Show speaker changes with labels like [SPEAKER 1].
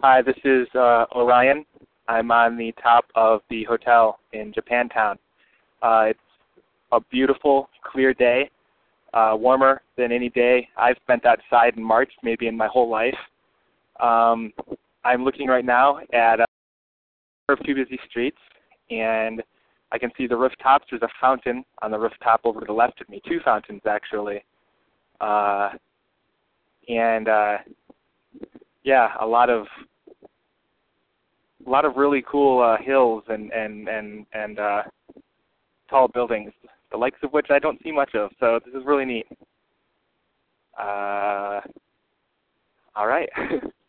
[SPEAKER 1] Hi, this is Orion. I'm on the top of the hotel in Japantown. It's a beautiful, clear day, warmer than any day I've spent outside in March, maybe in my whole life. I'm looking right now at two busy streets, and I can see the rooftops. There's a fountain on the rooftop over to the left of me, two fountains actually. Yeah, a lot of really cool hills and tall buildings, the likes of which I don't see much of. So this is really neat. All right.